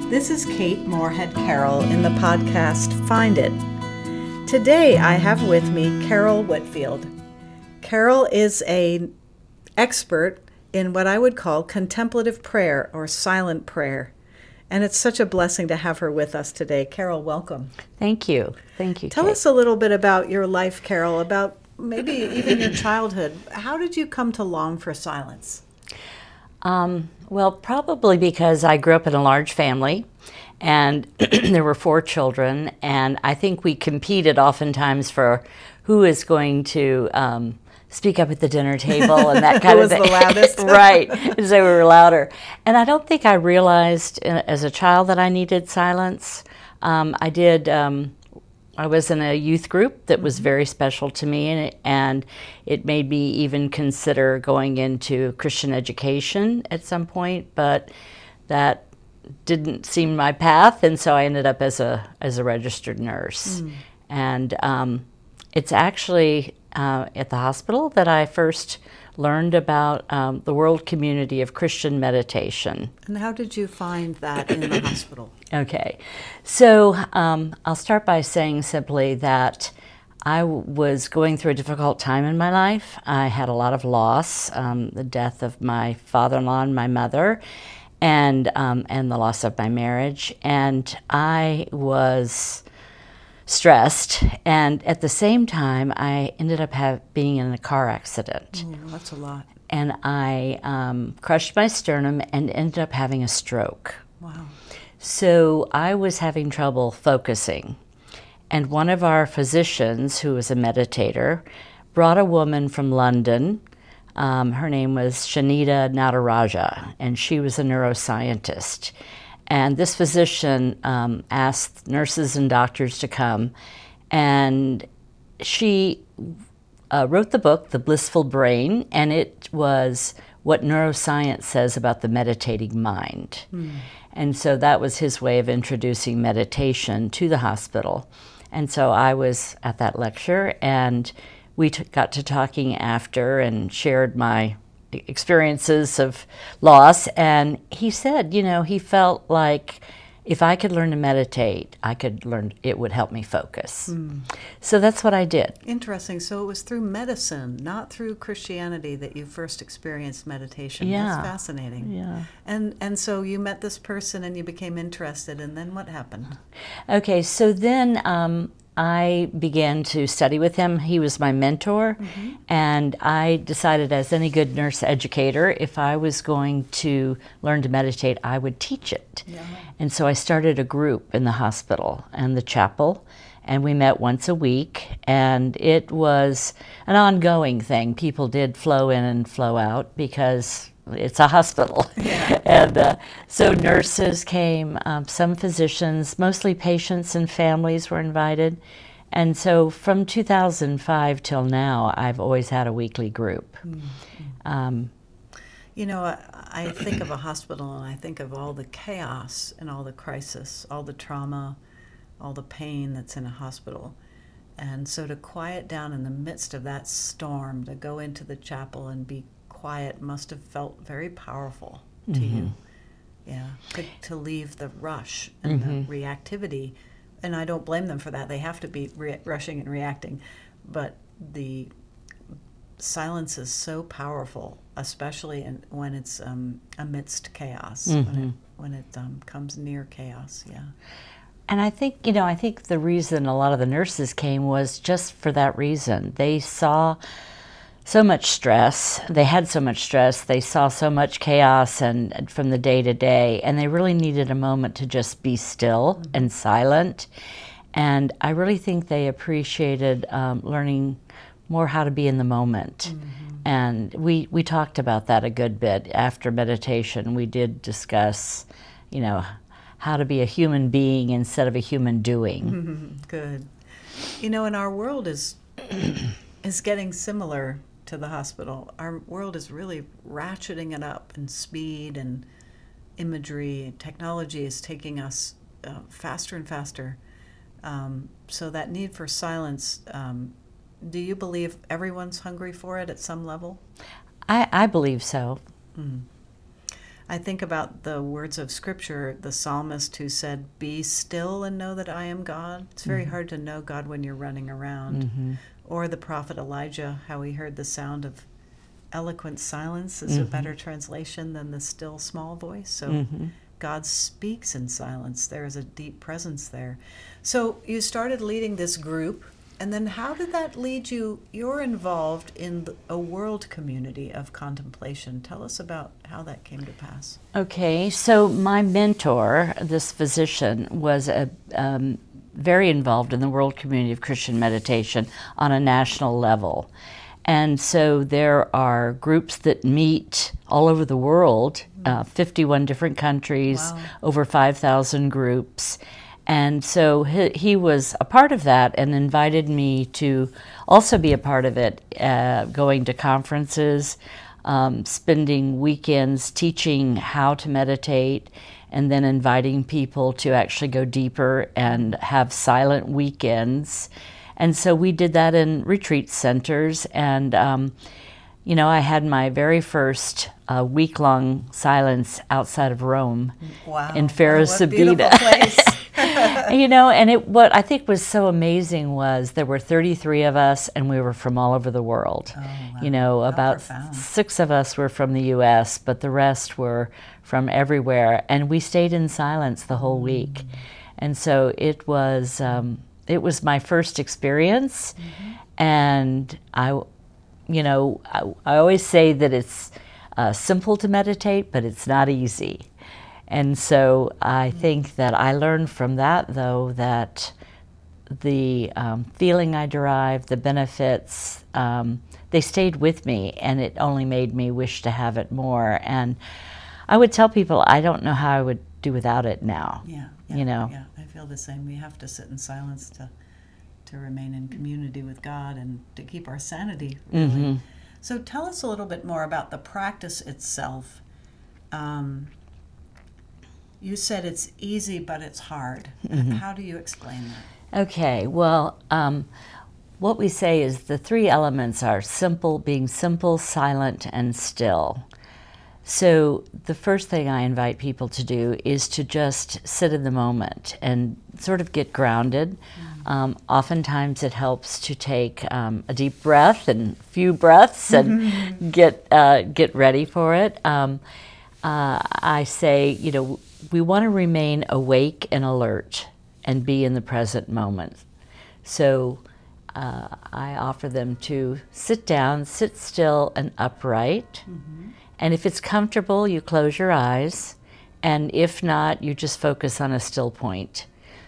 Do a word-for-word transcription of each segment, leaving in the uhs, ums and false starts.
This is Kate Moorhead Carroll in the podcast Find It. Today I have with me Carol Whitfield. Carol is an expert in what I would call contemplative prayer or silent prayer. And it's such a blessing to have her with us today. Carol, welcome. Thank you. Thank you, Tell Kate. us a little bit about your life, Carol, about maybe even your childhood. How did you come to long for silence? Um, well, probably because I grew up in a large family, and there were four children, and I think we competed oftentimes for who is going to um, speak up at the dinner table and that kind who of thing. was the loudest? Right, as they were louder. And I don't think I realized uh, as a child that I needed silence. Um, I did... Um, I was in a youth group that was very special to me, and it, and it made me even consider going into Christian education at some point, but that didn't seem my path, and so I ended up as a as a registered nurse. Mm. And um, it's actually uh, at the hospital that I first learned about um, the world community of Christian meditation. And how did you find that in the hospital? Okay, so um, I'll start by saying simply that I w- was going through a difficult time in my life. I had a lot of loss, um, the death of my father-in-law and my mother, and um, and the loss of my marriage. And I was stressed, and at the same time, I ended up have, being in a car accident. Oh, that's a lot. And I um, crushed my sternum and ended up having a stroke. Wow. So I was having trouble focusing, and one of our physicians, who was a meditator, brought a woman from London. Um, her name was Shanita Nataraja, and she was a neuroscientist. And this physician um, asked nurses and doctors to come, and she uh, wrote the book, The Blissful Brain, and it was what neuroscience says about the meditating mind. Mm. And so that was his way of introducing meditation to the hospital. And so I was at that lecture, and we t- got to talking after and shared my experiences of loss. And he said, you know, he felt like if I could learn to meditate, I could learn, it would help me focus. Mm. So that's what I did. Interesting. So it was through medicine, not through Christianity, that you first experienced meditation. Yeah. That's fascinating. Yeah. And and so you met this person and you became interested, and then what happened? Okay, so then um, I began to study with him. He was my mentor, mm-hmm. and I decided, as any good nurse educator, if I was going to learn to meditate, I would teach it. Yeah. And so I started a group in the hospital and the chapel, and we met once a week, and it was an ongoing thing. People did flow in and flow out because it's a hospital. Yeah. And uh, so nurses came, um, some physicians, mostly patients and families were invited. And so from two thousand five till now, I've always had a weekly group. Mm-hmm. Um, you know, I, I think of a hospital and I think of all the chaos and all the crisis, all the trauma, all the pain that's in a hospital. And so to quiet down in the midst of that storm, to go into the chapel and be quiet must have felt very powerful to mm-hmm. you. Yeah, to, to leave the rush and mm-hmm. the reactivity. And I don't blame them for that. They have to be re- rushing and reacting. But the silence is so powerful, especially in, when it's um, amidst chaos, mm-hmm. when it, when it um, comes near chaos, yeah. And I think, you know, I think the reason a lot of the nurses came was just for that reason. They saw so much stress. They had so much stress. They saw so much chaos and, and from the day to day, and they really needed a moment to just be still mm-hmm. and silent. And I really think they appreciated um, learning more how to be in the moment. Mm-hmm. And we, we talked about that a good bit after meditation. We did discuss, you know, how to be a human being instead of a human doing. Mm-hmm. Good. You know, and our world is is getting similar to the hospital. Our world is really ratcheting it up in speed and imagery. Technology is taking us uh, faster and faster. Um, so that need for silence, um, do you believe everyone's hungry for it at some level? I, I believe so. Mm. I think about the words of Scripture, the psalmist who said, "Be still and know that I am God." It's very mm-hmm. hard to know God when you're running around. Mm-hmm. Or the prophet Elijah, how he heard the sound of eloquent silence is mm-hmm. a better translation than the still small voice. So mm-hmm. God speaks in silence. There is a deep presence there. So you started leading this group, and then how did that lead you? You're involved in a world community of contemplation. Tell us about how that came to pass. Okay, so my mentor, this physician, was a um, very involved in the world community of Christian meditation on a national level. And so there are groups that meet all over the world, uh, fifty-one different countries, wow. over five thousand groups. And so he, he was a part of that and invited me to also be a part of it, uh, going to conferences, um, spending weekends teaching how to meditate, and then inviting people to actually go deeper and have silent weekends. And so we did that in retreat centers, and um, you know, I had my very first uh, week-long silence outside of Rome, wow. in Ferrosabita. Oh, what a beautiful place. You know, and it what I think was so amazing was there were thirty-three of us, and we were from all over the world. Oh, wow. You know, How about profound. six of us were from the U S, but the rest were from everywhere, and we stayed in silence the whole week. Mm. And so it was. Um, It was my first experience, mm-hmm. and I, you know, I, I always say that it's uh, simple to meditate, but it's not easy. And so I mm-hmm. think that I learned from that, though, that the um, feeling I derived, the benefits, um, they stayed with me, and it only made me wish to have it more. And I would tell people I don't know how I would do without it now. Yeah, yeah you know. Yeah. I feel the same. We have to sit in silence to to remain in community with God and to keep our sanity, really. Mm-hmm. So tell us a little bit more about the practice itself. Um, you said it's easy, but it's hard. Mm-hmm. How do you explain that? Okay, well, um, what we say is the three elements are simple, being simple, silent, and still. So the first thing I invite people to do is to just sit in the moment and sort of get grounded. Mm-hmm. Um, oftentimes it helps to take um, a deep breath and a few breaths and mm-hmm. get uh, get ready for it. Um, uh, I say, you know, we want to remain awake and alert and be in the present moment. So uh, I offer them to sit down, sit still and upright. Mm-hmm. And if it's comfortable, you close your eyes. And if not, you just focus on a still point.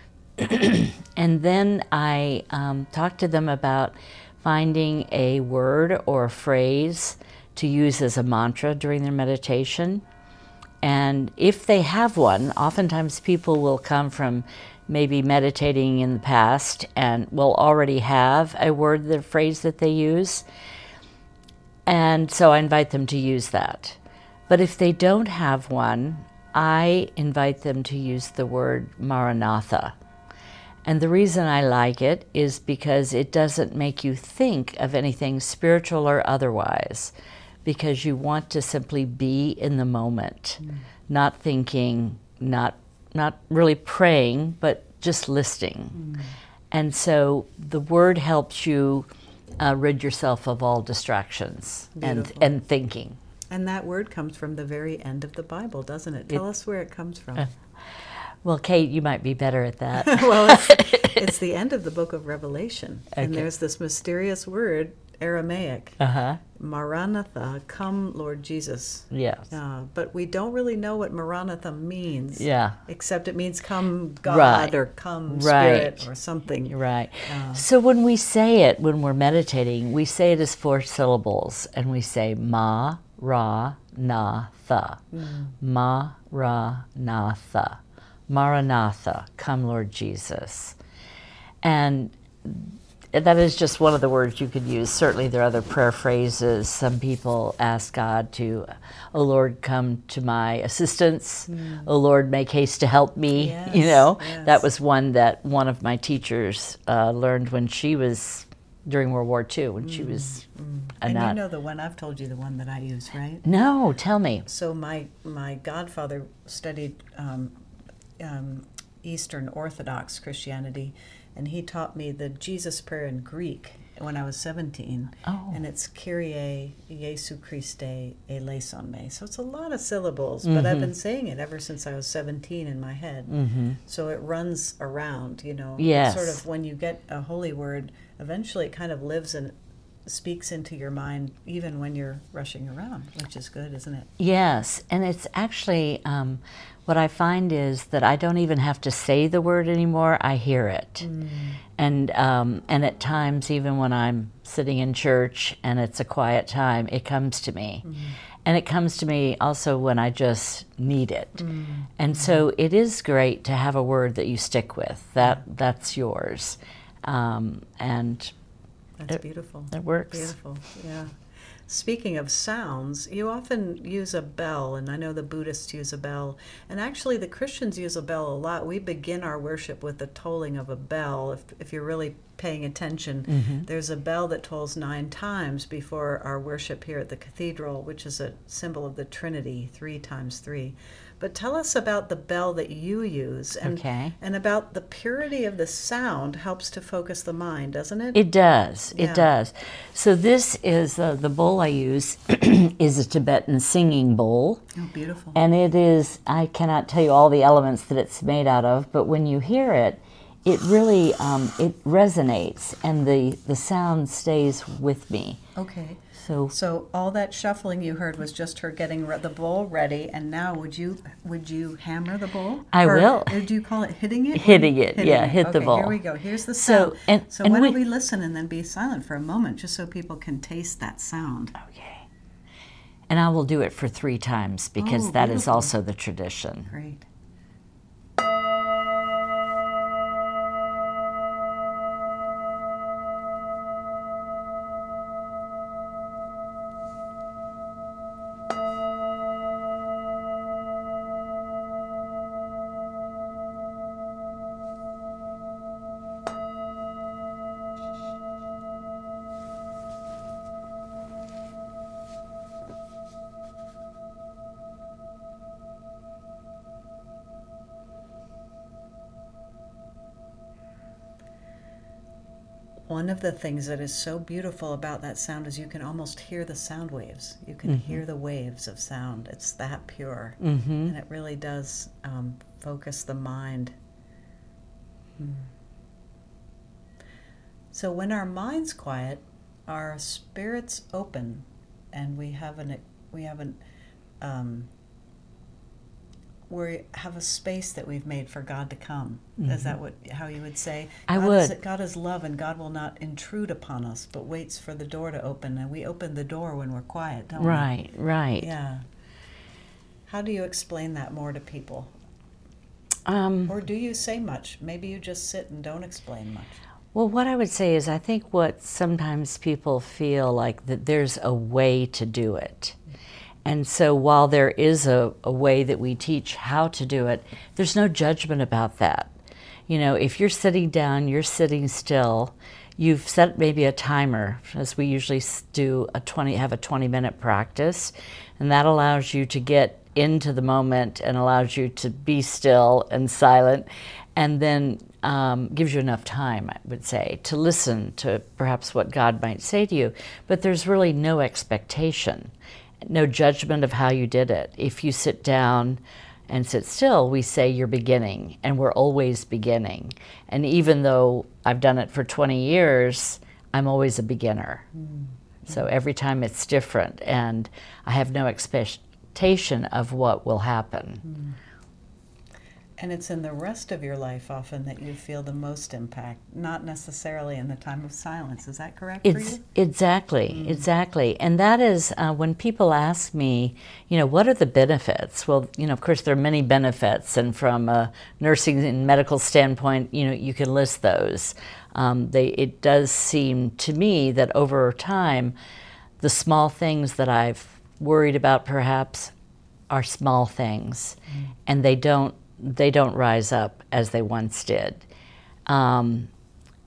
And then I um, talk to them about finding a word or a phrase to use as a mantra during their meditation. And if they have one, oftentimes people will come from maybe meditating in the past and will already have a word, the phrase that they use. And so I invite them to use that. But if they don't have one, I invite them to use the word Maranatha. And the reason I like it is because it doesn't make you think of anything spiritual or otherwise, because you want to simply be in the moment, mm. not thinking, not not really praying, but just listening. Mm. And so the word helps you uh, rid yourself of all distractions and, and thinking. And that word comes from the very end of the Bible, doesn't it? Tell it, us where it comes from. Uh, well, Kate, you might be better at that. Well, it's, it's the end of the book of Revelation. Okay. And there's this mysterious word, Aramaic, uh-huh. Maranatha, come, Lord Jesus. Yes. Uh, but we don't really know what Maranatha means. Yeah. Except it means come God right. or come right. Spirit or something. Right. Uh, so when we say it, when we're meditating, we say it as four syllables, and we say ma, ra, na, tha. Mm. Ma, ra, na, tha. Maranatha, come Lord Jesus. And that is just one of the words you could use. Certainly there are other prayer phrases. Some people ask God to, oh Lord, come to my assistance. Mm. Oh Lord, make haste to help me. Yes, you know, yes. That was one that one of my teachers uh, learned when she was during World War Two when she was Mm. a And nut. you know the one, I've told you the one that I use, right? No, tell me. So my my godfather studied um, um, Eastern Orthodox Christianity, and he taught me the Jesus prayer in Greek when I was seventeen. Oh. And it's Kyrie Jesu Christe eleison me. So it's a lot of syllables, but I've been saying it ever since I was seventeen in my head. Mm-hmm. So it runs around, you know. Yes. It's sort of when you get a holy word, eventually it kind of lives and speaks into your mind even when you're rushing around, which is good, isn't it? Yes, and it's actually, um, what I find is that I don't even have to say the word anymore, I hear it. Mm. And, um, and at times, even when I'm sitting in church and it's a quiet time, it comes to me. Mm. And it comes to me also when I just need it. Mm. And so it is great to have a word that you stick with, that that's yours. Um, and That's It- beautiful. it works. Beautiful, yeah. Speaking of sounds, you often use a bell, and I know the Buddhists use a bell, and actually the Christians use a bell a lot. We begin our worship with the tolling of a bell. If, if you're really paying attention, Mhm. there's a bell that tolls nine times before our worship here at the cathedral, which is a symbol of the Trinity, three times three. But tell us about the bell that you use, and, Okay. and about the purity of the sound helps to focus the mind, doesn't it? It does. Yeah. It does. So this is uh, the bowl I use is a Tibetan singing bowl, Oh, beautiful. and it is. I cannot tell you all the elements that it's made out of, but when you hear it, it really um, it resonates, and the the sound stays with me. Okay. So So all that shuffling you heard was just her getting re- the bowl ready, and now would you would you hammer the bowl? I Or- will. Or do you call it hitting it? Hitting it, yeah, hit the Okay, bowl. Here we go. Here's the So, sound. and- so and why don't we- we listen and then be silent for a moment, just so people can taste that sound? okay, and I will do it for three times because Oh, that is beautiful. also the tradition. Great. One of the things that is so beautiful about that sound is you can almost hear the sound waves. You can hear the waves of sound. It's that pure. Mm-hmm. And it really does um, focus the mind. Hmm. So when our mind's quiet, our spirit's open, and we have an we have an um, we have a space that we've made for God to come. Is that what how you would say? I God would. Is, God is love, and God will not intrude upon us, but waits for the door to open, and we open the door when we're quiet, don't Right, right. we? Yeah. How do you explain that more to people? Um, Or do you say much? Maybe you just sit and don't explain much. Well, what I would say is I think what sometimes people feel like that there's a way to do it. And so while there is a, a way that we teach how to do it, there's no judgment about that. You know, if you're sitting down, you're sitting still, you've set maybe a timer, as we usually s- do a twenty, have a twenty minute practice, and that allows you to get into the moment and allows you to be still and silent, and then um, gives you enough time, I would say, to listen to perhaps what God might say to you. But there's really no expectation, no judgment of how you did it. If you sit down and sit still, we say you're beginning, and we're always beginning. And even though I've done it for twenty years, I'm always a beginner. Mm. So every time it's different, and I have no expectation of what will happen. Mm. And it's in the rest of your life often that you feel the most impact, not necessarily in the time of silence. Is that correct for It's you? exactly, Mm. exactly. And that is uh, when people ask me, you know, what are the benefits? Well, you know, of course, there are many benefits, and from a nursing and medical standpoint, you know, you can list those. Um, they, it does seem to me that over time, the small things that I've worried about perhaps are small things, mm. and they don't they don't rise up as they once did. Um,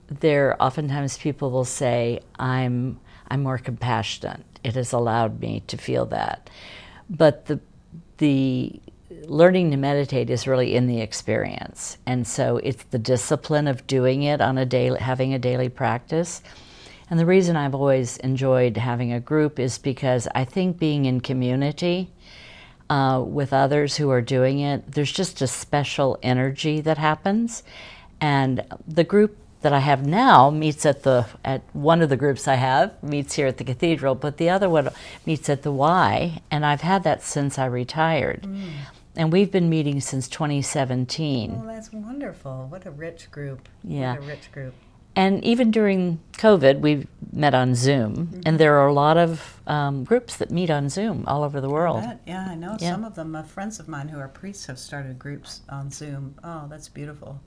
there oftentimes people will say, I'm, I'm more compassionate. It has allowed me to feel that. But the, the learning to meditate is really in the experience. And so it's the discipline of doing it on a daily, having a daily practice. And the reason I've always enjoyed having a group is because I think being in community uh, with others who are doing it, there's just a special energy that happens. And the group that I have now meets at the, at one of the groups I have meets here at the cathedral, but the other one meets at the Y, and I've had that since I retired. Mm. And we've been meeting since twenty seventeen. Oh, that's wonderful. What a rich group. Yeah. What a rich group. And even during COVID, we met on Zoom, mm-hmm. and there are a lot of um, groups that meet on Zoom all over the world. I bet. Yeah, I know. Yeah. Some of them, uh, friends of mine who are priests have started groups on Zoom. Oh, that's beautiful.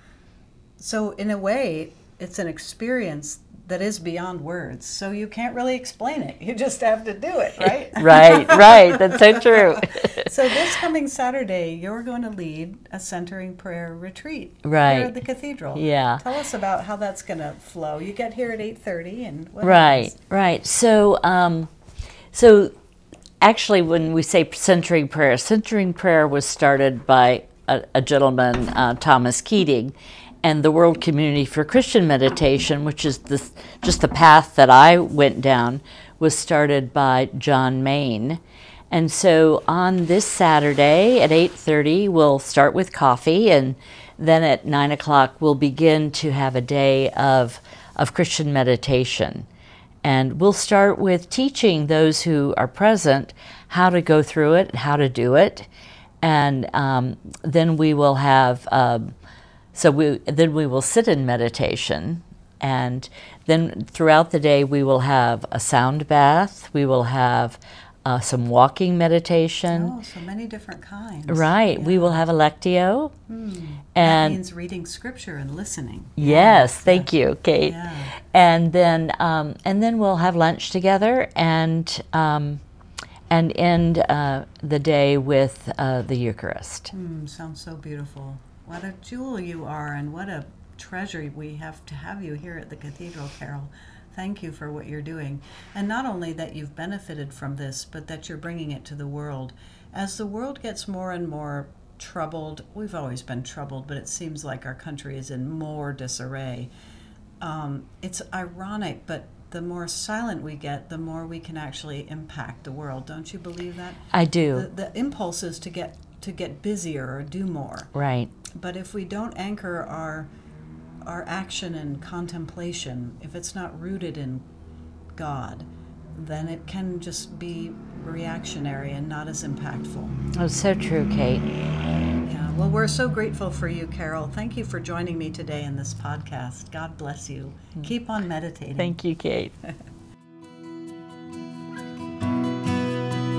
So in a way, it's an experience that is beyond words. So you can't really explain it. You just have to do it, right? Right, right. That's so true. So this coming Saturday, you're going to lead a centering prayer retreat right. here at the cathedral. Yeah. Tell us about how that's going to flow. You get here at eight thirty, and what Right, happens? right. So, um, so actually, when we say centering prayer, centering prayer was started by a, a gentleman, uh, Thomas Keating, and the World Community for Christian Meditation, which is this, just the path that I went down, was started by John Main. And so on this Saturday at eight thirty, we'll start with coffee, and then at nine o'clock we'll begin to have a day of, of Christian meditation. And we'll start with teaching those who are present how to go through it, how to do it. And um, then we will have... Um, So we, then we will sit in meditation, and then throughout the day we will have a sound bath, we will have uh, some walking meditation. Oh, so many different kinds. Right. Yeah. We will have a lectio. Hmm. And that means reading scripture and listening. Yes, yeah. thank you, Kate. Yeah. And then um, and then we'll have lunch together, and um, and end uh, the day with uh, the Eucharist. Hmm, sounds so beautiful. What a jewel you are, and what a treasure we have to have you here at the cathedral, Carol. Thank you for what you're doing. And not only that you've benefited from this, but that you're bringing it to the world. As the world gets more and more troubled, we've always been troubled, but it seems like our country is in more disarray. Um, it's ironic, but the more silent we get, the more we can actually impact the world. Don't you believe that? I do. The, the impulse is to get to get busier or do more. Right. But if we don't anchor our our action in contemplation, if it's not rooted in God, then it can just be reactionary and not as impactful. Oh, so true, Kate. Yeah. Well, we're so grateful for you, Carol. Thank you for joining me today in this podcast. God bless you. Keep on meditating. Thank you, Kate.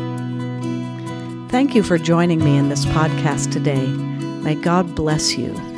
Thank you for joining me in this podcast today. May God bless you.